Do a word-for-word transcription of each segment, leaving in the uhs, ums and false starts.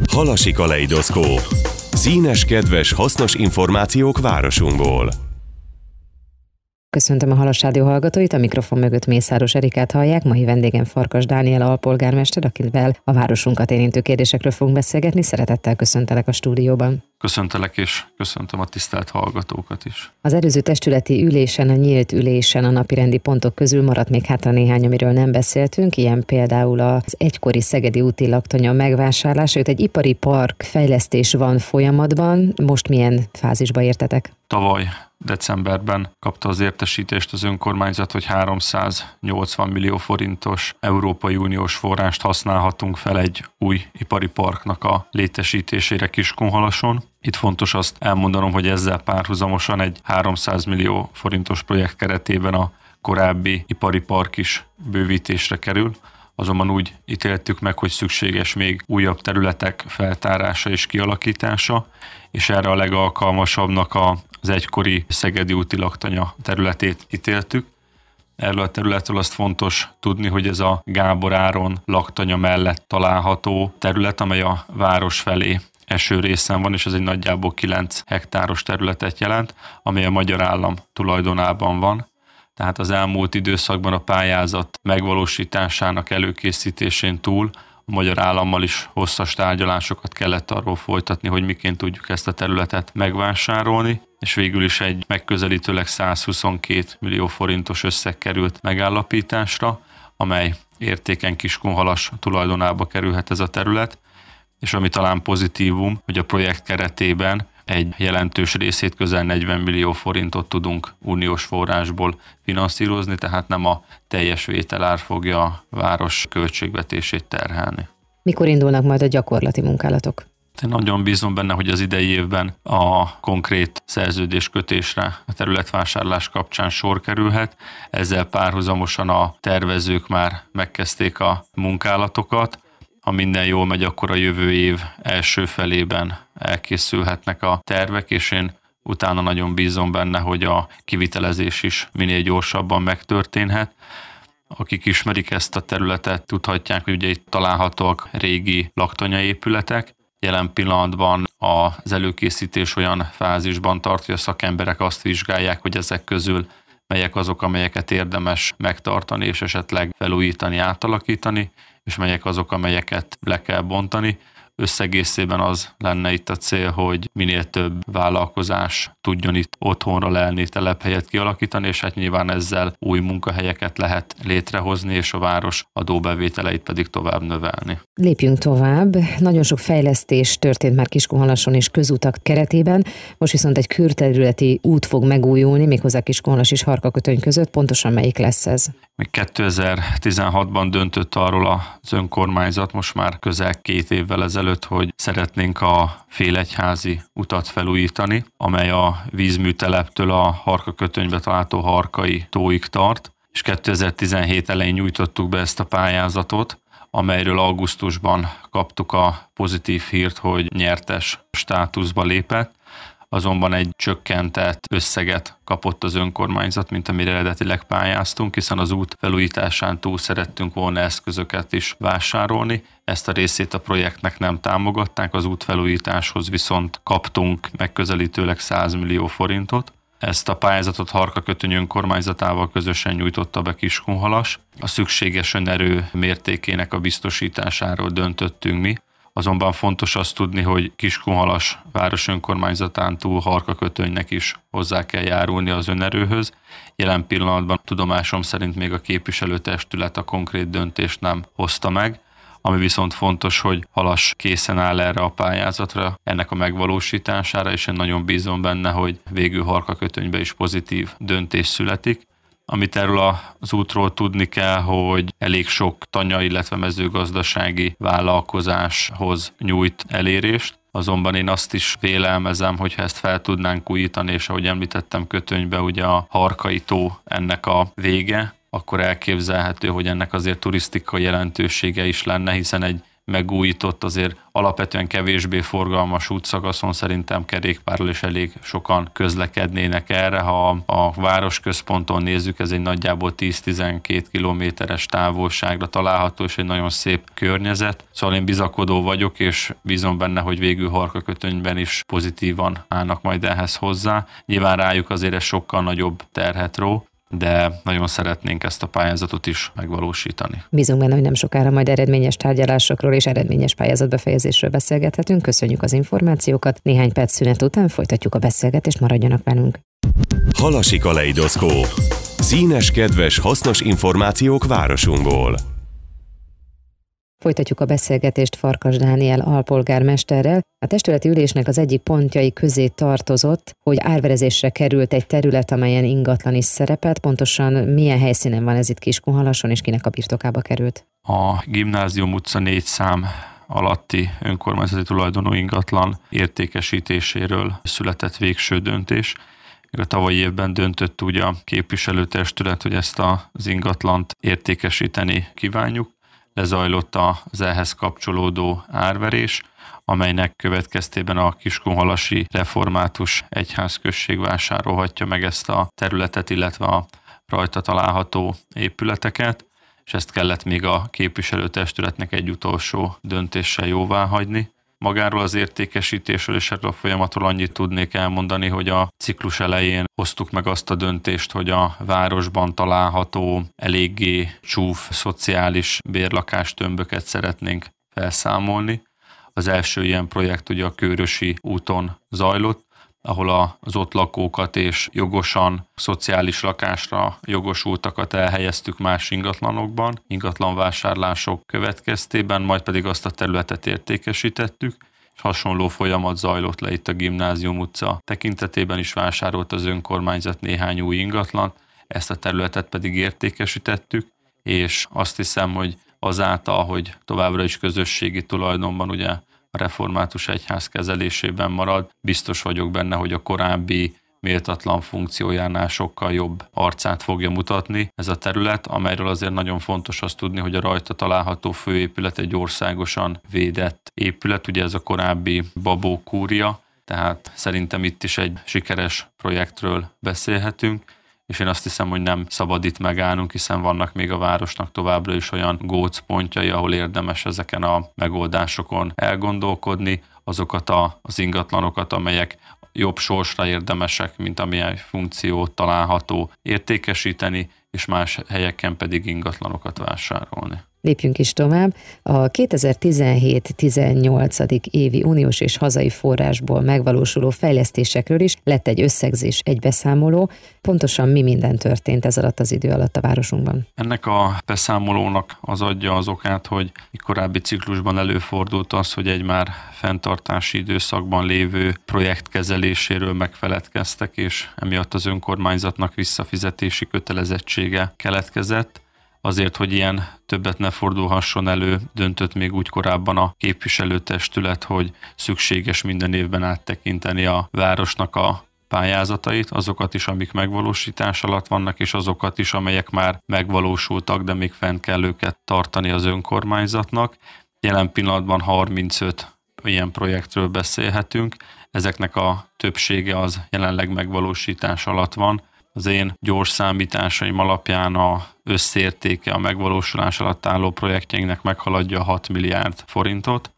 Halasi kaleidoszkóp. Színes, kedves, hasznos információk városunkból. Köszöntöm a Halas Rádió hallgatóit, a mikrofon mögött Mészáros Erikát hallják, mai vendégem Farkas Dániel alpolgármester, akivel a városunkat érintő kérdésekről fogunk beszélgetni. Szeretettel köszöntelek a stúdióban. Köszöntelek, és köszöntöm a tisztelt hallgatókat is. Az előző testületi ülésen, a nyílt ülésen a napirendi pontok közül maradt még hátra néhány, amiről nem beszéltünk, ilyen például az egykori szegedi úti laktanya megvásárlása, őt egy ipari park fejlesztés van folyamatban, most milyen fázisba értetek? Tavaly decemberben kapta az értesítést az önkormányzat, hogy háromszáznyolcvan millió forintos Európai Uniós forrást használhatunk fel egy új ipari parknak a létesítésére Kiskunhalason. Itt fontos azt elmondanom, hogy ezzel párhuzamosan egy háromszáz millió forintos projekt keretében a korábbi ipari park is bővítésre kerül, azonban úgy ítéltük meg, hogy szükséges még újabb területek feltárása és kialakítása, és erre a legalkalmasabbnak az egykori szegedi úti laktanya területét ítéltük. Erről a területről azt fontos tudni, hogy ez a Gábor Áron laktanya mellett található terület, amely a város felé eső részen van, és ez egy nagyjából kilenc hektáros területet jelent, amely a magyar állam tulajdonában van. Tehát az elmúlt időszakban a pályázat megvalósításának előkészítésén túl a magyar állammal is hosszas tárgyalásokat kellett arról folytatni, hogy miként tudjuk ezt a területet megvásárolni, és végül is egy megközelítőleg százhuszonkét millió forintos összeg került megállapításra, amely értéken Kiskunhalas tulajdonába kerülhet ez a terület, és ami talán pozitívum, hogy a projekt keretében egy jelentős részét, közel negyven millió forintot tudunk uniós forrásból finanszírozni, tehát nem a teljes vételár fogja a város költségvetését terhelni. Mikor indulnak majd a gyakorlati munkálatok? Én nagyon bízom benne, hogy az idei évben a konkrét szerződéskötésre a területvásárlás kapcsán sor kerülhet. Ezzel párhuzamosan a tervezők már megkezdték a munkálatokat. Ha minden jól megy, akkor a jövő év első felében elkészülhetnek a tervek, és én utána nagyon bízom benne, hogy a kivitelezés is minél gyorsabban megtörténhet. Akik ismerik ezt a területet, tudhatják, hogy ugye itt találhatóak régi laktanyaépületek. Jelen pillanatban az előkészítés olyan fázisban tart, hogy a szakemberek azt vizsgálják, hogy ezek közül melyek azok, amelyeket érdemes megtartani és esetleg felújítani, átalakítani, és melyek azok, amelyeket le kell bontani. Összegészében az lenne itt a cél, hogy minél több vállalkozás tudjon itt otthonra lelni, telephelyet kialakítani, és hát nyilván ezzel új munkahelyeket lehet létrehozni, és a város adóbevételeit pedig tovább növelni. Lépjünk tovább. Nagyon sok fejlesztés történt már Kiskunhalason és közutak keretében, most viszont egy külterületi út fog megújulni, méghozzá Kiskunhalas és Harkakötöny között. Pontosan melyik lesz ez? Még kétezer-tizenhatban döntött arról az önkormányzat, most már közel két évvel ezelőtt, hogy szeretnénk a Félegyházi utat felújítani, amely a vízműteleptől a Harkakötönybe található Harkai tóig tart, és kétezer-tizenhét elején nyújtottuk be ezt a pályázatot, amelyről augusztusban kaptuk a pozitív hírt, hogy nyertes státuszba lépett, azonban egy csökkentett összeget kapott az önkormányzat, mint amire eredetileg pályáztunk, hiszen az út felújításán túl szerettünk volna eszközöket is vásárolni. Ezt a részét a projektnek nem támogatták, az út felújításhoz viszont kaptunk megközelítőleg száz millió forintot. Ezt a pályázatot Harkakötöny önkormányzatával közösen nyújtotta be Kiskunhalas. A szükséges önerő mértékének a biztosításáról döntöttünk mi. Azonban fontos azt tudni, hogy Kiskunhalas város önkormányzatán túl Harkakötönynek is hozzá kell járulni az önerőhöz. Jelen pillanatban tudomásom szerint még a képviselőtestület a konkrét döntést nem hozta meg, ami viszont fontos, hogy Halas készen áll erre a pályázatra, ennek a megvalósítására, és én nagyon bízom benne, hogy végül Harkakötönybe is pozitív döntés születik. Amit erről az útról tudni kell, hogy elég sok tanya, illetve mezőgazdasági vállalkozáshoz nyújt elérést. Azonban én azt is vélelmezem, hogy ha ezt fel tudnánk újítani, és ahogy említettem, Kötönybe ugye a Harkai tó ennek a vége, akkor elképzelhető, hogy ennek azért turisztikai jelentősége is lenne, hiszen egy megújított, azért alapvetően kevésbé forgalmas útszakaszon szerintem kerékpárral is elég sokan közlekednének erre. Ha a városközponton nézzük, ez egy nagyjából tíz-tizenkét kilométeres távolságra található, és egy nagyon szép környezet. Szóval én bizakodó vagyok, és bízom benne, hogy végül Harkakötönyben is pozitívan állnak majd ehhez hozzá. Nyilván rájuk azért ez sokkal nagyobb terhet ró, de nagyon szeretnénk ezt a pályázatot is megvalósítani. Bízunk benne, hogy nem sokára majd eredményes tárgyalásokról és eredményes pályázatbefejezésről beszélgethetünk. Köszönjük az információkat. Néhány perc szünet után folytatjuk a beszélgetést, maradjanak velünk. Halasi Kaleidoszkóp. Színes, kedves, hasznos információk városunkból. Folytatjuk a beszélgetést Farkas Dániel alpolgármesterrel. A testületi ülésnek az egyik pontjai közé tartozott, hogy árverezésre került egy terület, amelyen ingatlan is szerepelt. Pontosan milyen helyszínen van ez itt Kiskunhalason, és kinek a birtokába került? A Gimnázium utca négy szám alatti önkormányzati tulajdonú ingatlan értékesítéséről született végső döntés. A tavalyi évben döntött úgy a képviselőtestület, hogy ezt az ingatlant értékesíteni kívánjuk. Lezajlott az ehhez kapcsolódó árverés, amelynek következtében a Kiskunhalasi Református Egyházközség vásárolhatja meg ezt a területet, illetve a rajta található épületeket, és ezt kellett még a képviselőtestületnek egy utolsó döntéssel jóváhagyni. Magáról az értékesítésről és erről a folyamatról annyit tudnék elmondani, hogy a ciklus elején hoztuk meg azt a döntést, hogy a városban található eléggé csúf szociális bérlakástömböket szeretnénk felszámolni. Az első ilyen projekt ugye a Kőrösi úton zajlott, ahol az ott lakókat és jogosan szociális lakásra jogosultakat elhelyeztük más ingatlanokban, ingatlanvásárlások következtében, majd pedig azt a területet értékesítettük, és hasonló folyamat zajlott le itt a Gimnázium utca tekintetében is, vásárolt az önkormányzat néhány új ingatlan, ezt a területet pedig értékesítettük, és azt hiszem, hogy azáltal, hogy továbbra is közösségi tulajdonban ugye a Református Egyház kezelésében marad, biztos vagyok benne, hogy a korábbi méltatlan funkciójánál sokkal jobb arcát fogja mutatni ez a terület, amelyről azért nagyon fontos azt tudni, hogy a rajta található főépület egy országosan védett épület, ugye ez a korábbi Babó kúria, tehát szerintem itt is egy sikeres projektről beszélhetünk, és én azt hiszem, hogy nem szabad itt megállnunk, hiszen vannak még a városnak továbbra is olyan gócpontjai, ahol érdemes ezeken a megoldásokon elgondolkodni, azokat a, az ingatlanokat, amelyek jobb sorsra érdemesek, mint amilyen funkciót található, értékesíteni, és más helyeken pedig ingatlanokat vásárolni. Lépjünk is tovább. A kétezer-tizenhét tizennyolcadik évi uniós és hazai forrásból megvalósuló fejlesztésekről is lett egy összegzés, egy beszámoló. Pontosan mi minden történt ez alatt az idő alatt a városunkban? Ennek a beszámolónak az adja az okát, hogy korábbi ciklusban előfordult az, hogy egy már fenntartási időszakban lévő projekt kezeléséről megfeledkeztek, és emiatt az önkormányzatnak visszafizetési kötelezettsége keletkezett. Azért, hogy ilyen többet ne fordulhasson elő, döntött még úgy korábban a képviselőtestület, hogy szükséges minden évben áttekinteni a városnak a pályázatait, azokat is, amik megvalósítás alatt vannak, és azokat is, amelyek már megvalósultak, de még fenn kell őket tartani az önkormányzatnak. Jelen pillanatban harmincöt ilyen projektről beszélhetünk, ezeknek a többsége az jelenleg megvalósítás alatt van. Az én gyors számításaim alapján a összértéke a megvalósulás alatt álló projektjeinknek meghaladja hat milliárd forintot.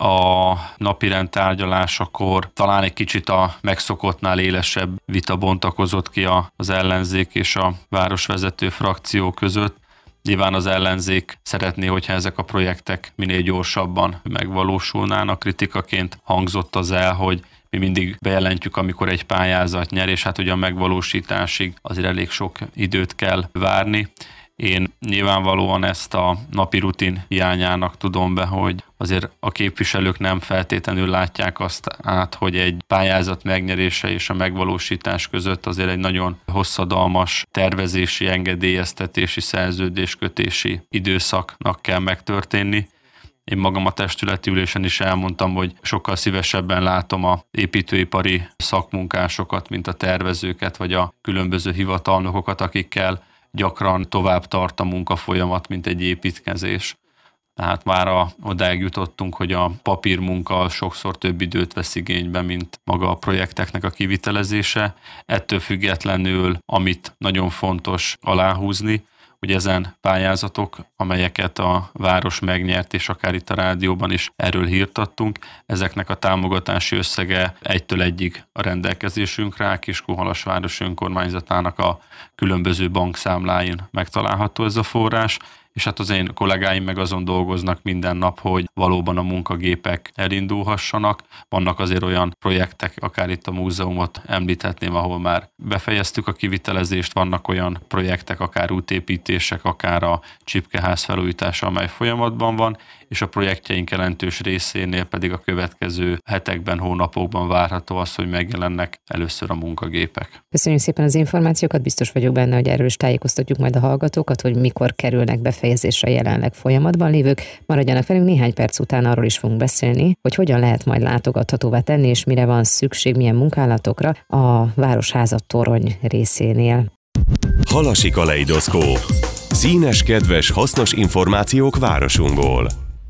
A napirend tárgyalásakor talán egy kicsit a megszokottnál élesebb vita bontakozott ki az ellenzék és a városvezető frakció között. Nyilván az ellenzék szeretné, hogyha ezek a projektek minél gyorsabban megvalósulnának. Kritikaként hangzott az el, hogy mi mindig bejelentjük, amikor egy pályázat nyer, és hát ugye a megvalósításig azért elég sok időt kell várni. Én nyilvánvalóan ezt a napi rutin hiányának tudom be, hogy azért a képviselők nem feltétlenül látják azt át, hogy egy pályázat megnyerése és a megvalósítás között azért egy nagyon hosszadalmas tervezési, engedélyeztetési, szerződéskötési időszaknak kell megtörténni. Én magam a testületi ülésen is elmondtam, hogy sokkal szívesebben látom a építőipari szakmunkásokat, mint a tervezőket, vagy a különböző hivatalnokokat, akikkel gyakran tovább tart a munkafolyamat, mint egy építkezés. Tehát már a, odáig jutottunk, hogy a papírmunka sokszor több időt vesz igénybe, mint maga a projekteknek a kivitelezése. Ettől függetlenül, amit nagyon fontos aláhúzni, hogy ezen pályázatok, amelyeket a város megnyert, és akár itt a rádióban is erről hírt adtunk, ezeknek a támogatási összege egytől egyig a rendelkezésünkre áll. Kiskunhalasváros önkormányzatának a különböző bankszámláin megtalálható ez a forrás, és hát az én kollégáim meg azon dolgoznak minden nap, hogy valóban a munkagépek elindulhassanak. Vannak azért olyan projektek, akár itt a múzeumot említhetném, ahol már befejeztük a kivitelezést, vannak olyan projektek, akár útépítések, akár a csipkeház felújítása, amely folyamatban van, és a projektjeink jelentős részénél pedig a következő hetekben, hónapokban várható az, hogy megjelennek először a munkagépek. Köszönjük szépen az információkat, biztos vagyok benne, hogy erről is tájékoztatjuk majd a hallgatókat, hogy mikor kerülnek befejezésre jelenleg folyamatban lévők. Maradjanak velünk, néhány perc után arról is fogunk beszélni, hogy hogyan lehet majd látogathatóvá tenni, és mire van szükség, milyen munkálatokra a Városháza torony részénél. Halasi kaleidoszkóp. Színes, kedves, hasznos információk városunkból.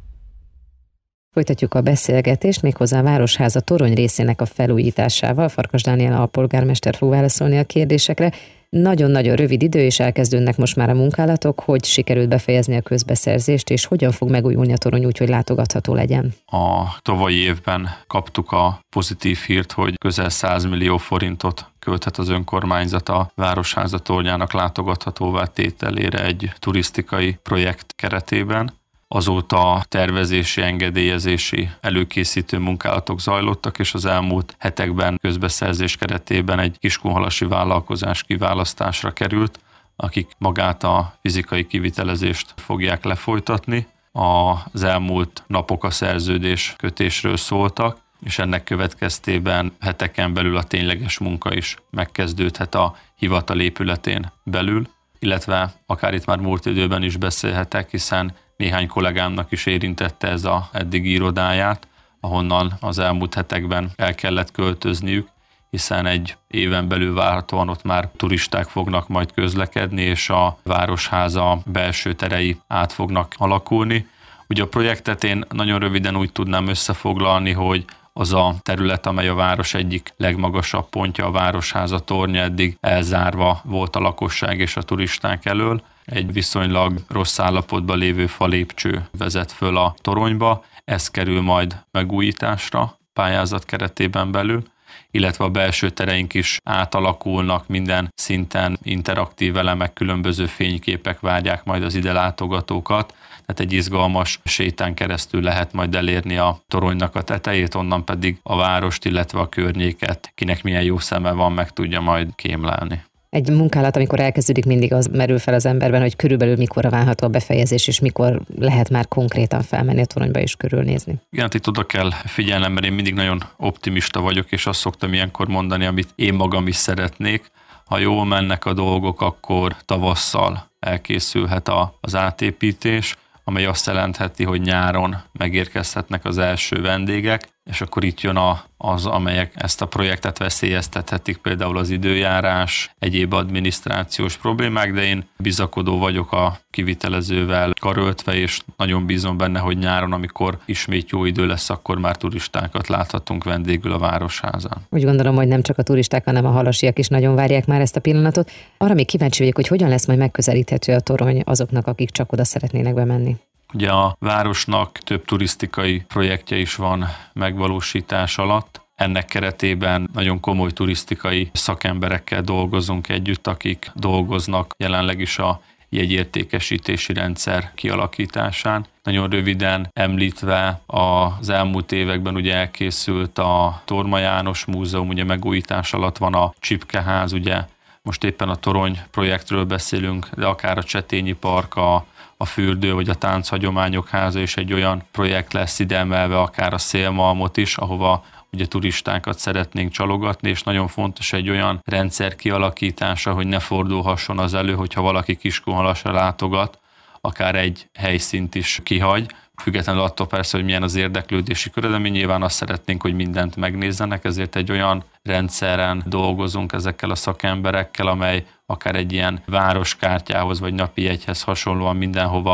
Folytatjuk a beszélgetést, méghozzá a Városháza torony részének a felújításával. Farkas Dániel alpolgármester fog válaszolni a kérdésekre. Nagyon-nagyon rövid idő, és elkezdődnek most már a munkálatok. Hogy sikerült befejezni a közbeszerzést, és hogyan fog megújulni a torony úgy, hogy látogatható legyen? A tavalyi évben kaptuk a pozitív hírt, hogy közel száz millió forintot költhet az önkormányzat a Városháza tornyának látogathatóvá tételére egy turisztikai projekt keretében. Azóta tervezési, engedélyezési, előkészítő munkálatok zajlottak, és az elmúlt hetekben közbeszerzés keretében egy kiskunhalasi vállalkozás kiválasztásra került, akik magát a fizikai kivitelezést fogják lefolytatni. Az elmúlt napok a szerződés kötésről szóltak, és ennek következtében heteken belül a tényleges munka is megkezdődhet a hivatal épületén belül, illetve akár itt már múlt időben is beszélhetek, hiszen néhány kollégámnak is érintette ez a eddigi irodáját, ahonnan az elmúlt hetekben el kellett költözniük, hiszen egy éven belül várhatóan ott már turisták fognak majd közlekedni, és a Városháza belső terei át fognak alakulni. Ugye a projektet én nagyon röviden úgy tudnám összefoglalni, hogy az a terület, amely a város egyik legmagasabb pontja, a Városháza tornya, eddig elzárva volt a lakosság és a turisták elől. Egy viszonylag rossz állapotban lévő falépcső vezet föl a toronyba, ez kerül majd megújításra pályázat keretében belül, illetve a belső tereink is átalakulnak, minden szinten interaktív elemek, különböző fényképek várják majd az ide látogatókat, tehát egy izgalmas sétán keresztül lehet majd elérni a toronynak a tetejét, onnan pedig a várost, illetve a környéket, kinek milyen jó szeme van, meg tudja majd kémlelni. Egy munkálat, amikor elkezdődik, mindig az merül fel az emberben, hogy körülbelül mikorra várható a befejezés, és mikor lehet már konkrétan felmenni a toronyba és körülnézni. Igen, itt oda kell figyelnem, mert én mindig nagyon optimista vagyok, és azt szoktam ilyenkor mondani, amit én magam is szeretnék. Ha jól mennek a dolgok, akkor tavasszal elkészülhet az átépítés, amely azt jelentheti, hogy nyáron megérkezhetnek az első vendégek, és akkor itt jön a, az, amelyek ezt a projektet veszélyeztethetik, például az időjárás, egyéb adminisztrációs problémák, de én bizakodó vagyok a kivitelezővel karöltve, és nagyon bízom benne, hogy nyáron, amikor ismét jó idő lesz, akkor már turistákat láthatunk vendégül a Városházán. Úgy gondolom, hogy nem csak a turisták, hanem a halasiak is nagyon várják már ezt a pillanatot. Arra még kíváncsi vagyok, hogy hogyan lesz majd megközelíthető a torony azoknak, akik csak oda szeretnének bemenni. Ugye a városnak több turisztikai projektje is van megvalósítás alatt. Ennek keretében nagyon komoly turisztikai szakemberekkel dolgozunk együtt, akik dolgoznak jelenleg is a jegyértékesítési rendszer kialakításán. Nagyon röviden említve az elmúlt években ugye elkészült a Torma János Múzeum, ugye megújítás alatt van a Csipkeház, ugye most éppen a torony projektről beszélünk, de akár a Csetényi Park, a a fürdő vagy a tánchagyományok háza is egy olyan projekt lesz, ide emelve akár a Szélmalmot is, ahova ugye turistákat szeretnénk csalogatni, és nagyon fontos egy olyan rendszer kialakítása, hogy ne fordulhasson az elő, hogyha valaki Kiskunhalasra látogat, akár egy helyszínt is kihagy, függetlenül attól persze, hogy milyen az érdeklődési köre, de mi nyilván azt szeretnénk, hogy mindent megnézzenek, ezért egy olyan rendszeren dolgozunk ezekkel a szakemberekkel, amely akár egy ilyen városkártyához vagy napi jegyhez hasonlóan mindenhova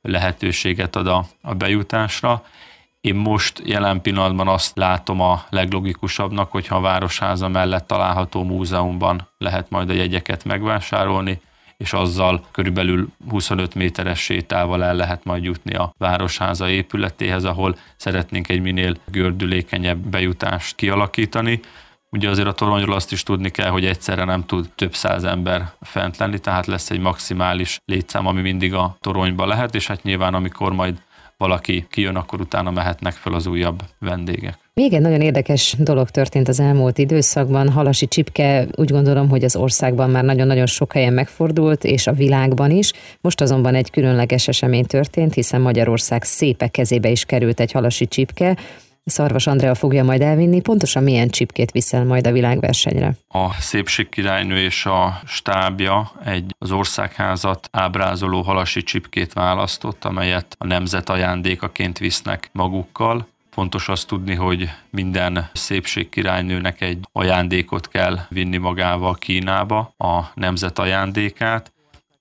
lehetőséget ad a, a bejutásra. Én most jelen pillanatban azt látom a leglogikusabbnak, hogyha a Városháza mellett található múzeumban lehet majd a jegyeket megvásárolni, és azzal körülbelül huszonöt méteres sétával el lehet majd jutni a Városháza épületéhez, ahol szeretnénk egy minél gördülékenyebb bejutást kialakítani. Ugye azért a toronyról azt is tudni kell, hogy egyszerre nem tud több száz ember fent lenni, tehát lesz egy maximális létszám, ami mindig a toronyba lehet, és hát nyilván amikor majd valaki kijön, akkor utána mehetnek fel az újabb vendégek. Még egy nagyon érdekes dolog történt az elmúlt időszakban. Halasi csipke, úgy gondolom, hogy az országban már nagyon-nagyon sok helyen megfordult, és a világban is. Most azonban egy különleges esemény történt, hiszen Magyarország szépe kezébe is került egy halasi csipke. Szarvas Andrea fogja majd elvinni. Pontosan milyen csipkét viszel majd a világversenyre? A Szépségkirálynő és a stábja egy az országházat ábrázoló halasi csipkét választott, amelyet a nemzet ajándékaként visznek magukkal. Fontos azt tudni, hogy minden szépségkirálynőnek egy ajándékot kell vinni magával Kínába, a nemzet ajándékát,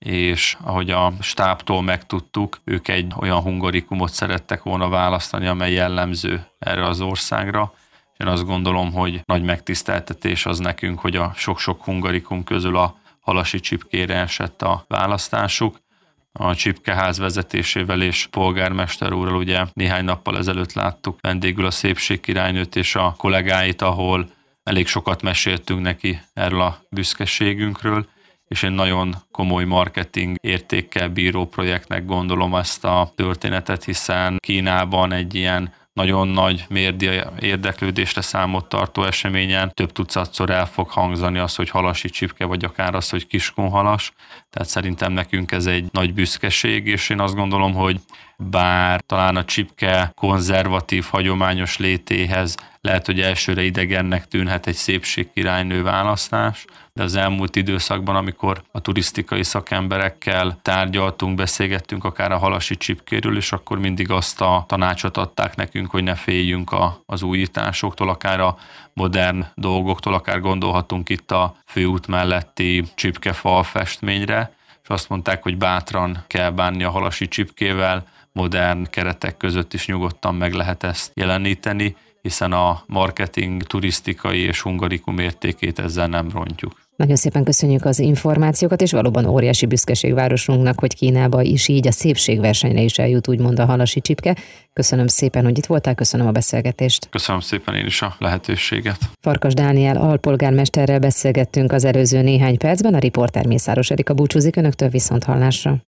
és ahogy a stábtól megtudtuk, ők egy olyan hungarikumot szerettek volna választani, amely jellemző erre az országra. Én azt gondolom, hogy nagy megtiszteltetés az nekünk, hogy a sok-sok hungarikum közül a halasi csipkére esett a választásuk. A csipkeház vezetésével és polgármester úrral ugye néhány nappal ezelőtt láttuk vendégül a Szépségkirálynőt és a kollégáit, ahol elég sokat meséltünk neki erről a büszkeségünkről, és egy nagyon komoly marketing értékkel bíró projektnek gondolom ezt a történetet, hiszen Kínában egy ilyen nagyon nagy média érdeklődésre számot tartó eseményen több tucatszor el fog hangzani az, hogy halasi csipke, vagy akár az, hogy kiskunhalas. Tehát szerintem nekünk ez egy nagy büszkeség, és én azt gondolom, hogy bár talán a csipke konzervatív, hagyományos létéhez lehet, hogy elsőre idegennek tűnhet egy szépségkirálynő választás, de az elmúlt időszakban, amikor a turisztikai szakemberekkel tárgyaltunk, beszélgettünk akár a halasi csipkéről, és akkor mindig azt a tanácsot adták nekünk, hogy ne féljünk a, az újításoktól, akár a modern dolgoktól, akár gondolhatunk itt a főút melletti csipkefal festményre, és azt mondták, hogy bátran kell bánni a halasi csipkével, modern keretek között is nyugodtan meg lehet ezt jeleníteni, hiszen a marketing, turisztikai és hungarikum értékét ezzel nem rontjuk. Nagyon szépen köszönjük az információkat, és valóban óriási büszkeség városunknak, hogy Kínába is így a szépségversenyre is eljut, úgymond a halasi csipke. Köszönöm szépen, hogy itt voltál, köszönöm a beszélgetést. Köszönöm szépen én is a lehetőséget. Farkas Dániel alpolgármesterrel beszélgettünk az előző néhány percben, a riporter Mészáros Erika búcsúzik önöktől, viszont hallásra.